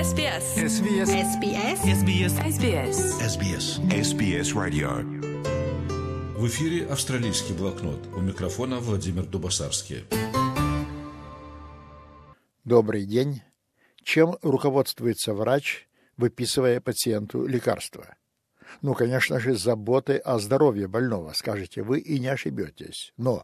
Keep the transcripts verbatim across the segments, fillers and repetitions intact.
эс би эс. эс би эс. эс би эс. эс би эс. эс би эс. эс би эс. эс би эс Radio. В эфире «Австралийский блокнот». У микрофона Владимир Дубасарский. Добрый день. Чем руководствуется врач, выписывая пациенту лекарства? Ну, конечно же, заботы о здоровье больного, скажете вы, и не ошибетесь. Но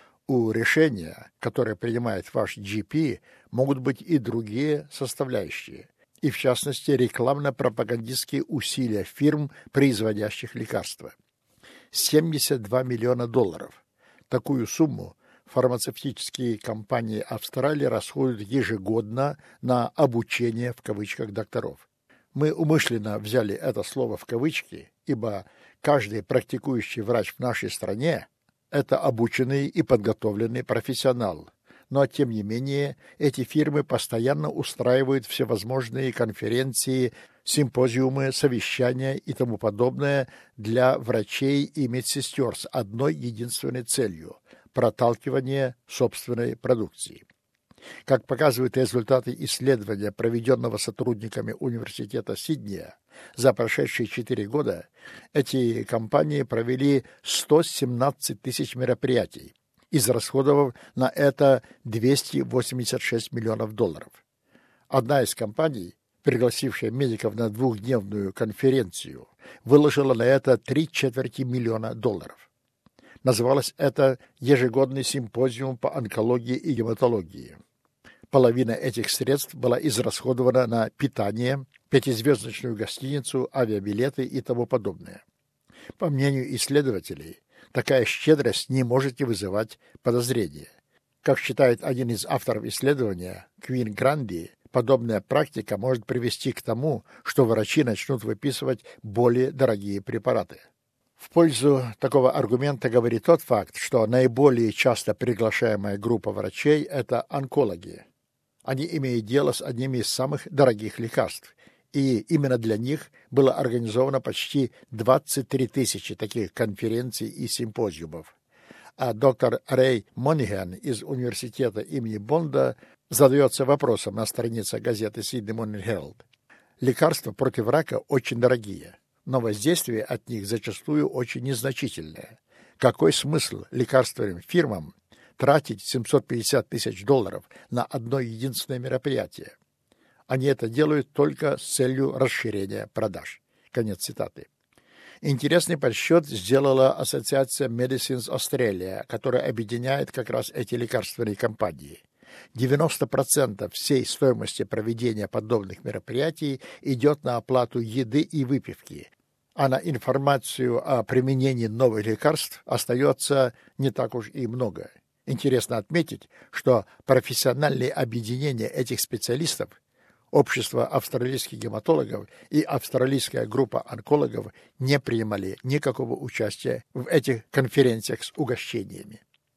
у решения, которое принимает ваш джи пи, могут быть и другие составляющие, и в частности рекламно-пропагандистские усилия фирм, производящих лекарства. семьдесят два миллиона долларов. Такую сумму фармацевтические компании Австралии расходуют ежегодно на обучение в кавычках докторов. Мы умышленно взяли это слово в кавычки, ибо каждый практикующий врач в нашей стране – это обученный и подготовленный профессионал. Но, тем не менее, эти фирмы постоянно устраивают всевозможные конференции, симпозиумы, совещания и тому подобное для врачей и медсестер с одной единственной целью – проталкивание собственной продукции. Как показывают результаты исследования, проведенного сотрудниками университета Сиднея, за прошедшие четыре года эти компании провели сто семнадцать тысяч мероприятий, израсходовав на это двести восемьдесят шесть миллионов долларов. Одна из компаний, пригласившая медиков на двухдневную конференцию, выложила на это три четверти миллиона долларов. Называлось это «Ежегодный симпозиум по онкологии и гематологии». Половина этих средств была израсходована на питание, пятизвездочную гостиницу, авиабилеты и тому подобное. По мнению исследователей, такая щедрость не может не вызывать подозрения. Как считает один из авторов исследования, Квин Гранди, подобная практика может привести к тому, что врачи начнут выписывать более дорогие препараты. В пользу такого аргумента говорит тот факт, что наиболее часто приглашаемая группа врачей – это онкологи. Они имеют дело с одними из самых дорогих лекарств, и именно для них было организовано почти двадцать три тысячи таких конференций и симпозиумов. А доктор Рэй Мониган из университета имени Бонда задается вопросом на странице газеты Sydney Morning Herald. Лекарства против рака очень дорогие, но воздействие от них зачастую очень незначительное. Какой смысл лекарственным фирмам тратить семьсот пятьдесят тысяч долларов на одно единственное мероприятие? Они это делают только с целью расширения продаж. Конец цитаты. Интересный подсчет сделала ассоциация Medicines Australia, которая объединяет как раз эти лекарственные компании. девяносто процентов всей стоимости проведения подобных мероприятий идет на оплату еды и выпивки, а на информацию о применении новых лекарств остается не так уж и много. Интересно отметить, что профессиональные объединения этих специалистов, Общество австралийских гематологов и австралийская группа онкологов не принимали никакого участия в этих конференциях с угощениями.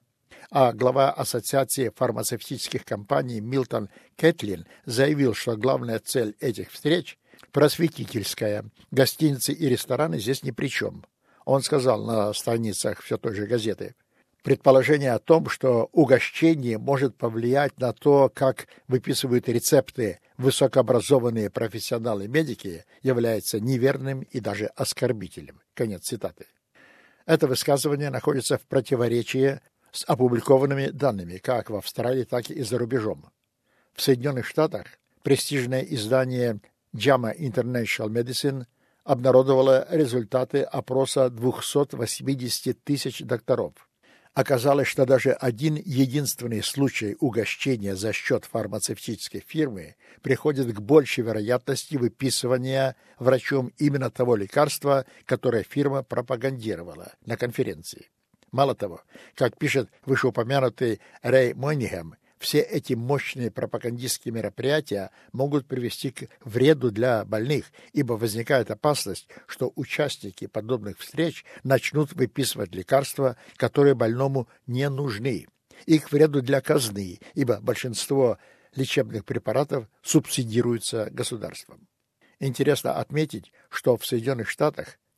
А глава Ассоциации фармацевтических компаний Милтон Кэтлин заявил, что главная цель этих встреч – просветительская, гостиницы и рестораны здесь ни при чем. Он сказал на страницах все той же газеты: предположение о том, что угощение может повлиять на то, как выписывают рецепты высокообразованные профессионалы-медики, является неверным и даже оскорбительным. Конец цитаты. Это высказывание находится в противоречии с опубликованными данными как в Австралии, так и за рубежом. В Соединенных Штатах престижное издание JAMA International Medicine обнародовало результаты опроса двухсот восьмидесяти тысяч докторов. Оказалось, что даже один единственный случай угощения за счет фармацевтической фирмы приходит к большей вероятности выписывания врачом именно того лекарства, которое фирма пропагандировала на конференции. Мало того, как пишет вышеупомянутый Рэй Мониган, все эти мощные пропагандистские мероприятия могут привести к вреду для больных, ибо возникает опасность, что участники подобных встреч начнут выписывать лекарства, которые больному не нужны, и к вреду для казны, ибо большинство лечебных препаратов субсидируются государством. Интересно отметить, что в Соединенных Штатах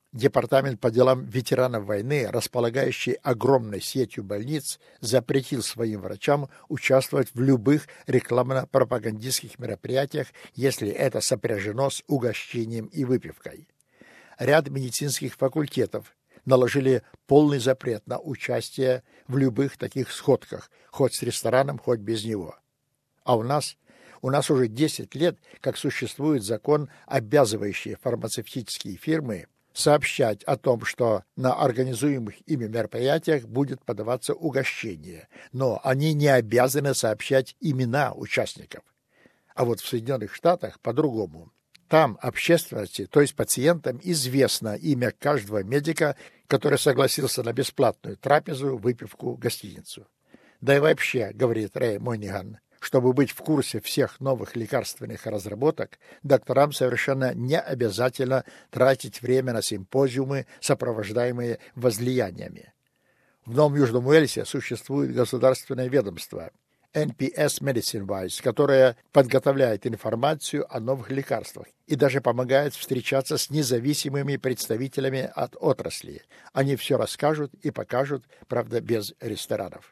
Департамент по делам ветеранов войны, располагающий огромной сетью больниц, запретил своим врачам участвовать в любых рекламно-пропагандистских мероприятиях, если это сопряжено с угощением и выпивкой. Ряд медицинских факультетов наложили полный запрет на участие в любых таких сходках, хоть с рестораном, хоть без него. А у нас, у нас уже десять лет, как существует закон, обязывающий фармацевтические фирмы сообщать о том, что на организуемых ими мероприятиях будет подаваться угощение, но они не обязаны сообщать имена участников. А вот в Соединенных Штатах по-другому. Там общественности, то есть пациентам, известно имя каждого медика, который согласился на бесплатную трапезу, выпивку, гостиницу. Да и вообще, говорит Рэй Мониган, чтобы быть в курсе всех новых лекарственных разработок, докторам совершенно не обязательно тратить время на симпозиумы, сопровождаемые возлияниями. В Новом Южном Уэльсе существует государственное ведомство эн пи эс Medicine-Wise, которое подготовляет информацию о новых лекарствах и даже помогает встречаться с независимыми представителями от отрасли. Они все расскажут и покажут, правда, без ресторанов.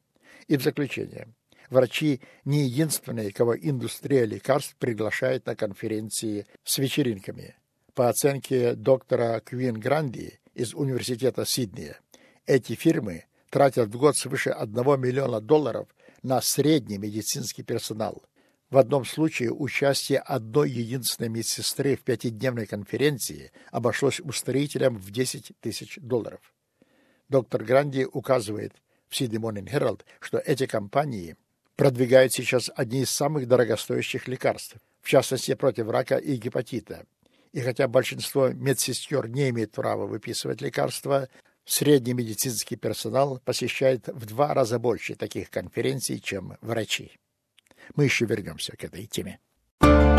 И в заключение. Врачи не единственные, кого индустрия лекарств приглашает на конференции с вечеринками. По оценке доктора Квин Гранди из Университета Сиднея, эти фирмы тратят в год свыше одного миллиона долларов на средний медицинский персонал. В одном случае участие одной единственной медсестры в пятидневной конференции обошлось устроителям в десять тысяч долларов. Доктор Гранди указывает в Sydney Morning Herald, что эти компании продвигают сейчас одни из самых дорогостоящих лекарств, в частности против рака и гепатита. И хотя большинство медсестер не имеет права выписывать лекарства, средний медицинский персонал посещает в два раза больше таких конференций, чем врачи. Мы еще вернемся к этой теме.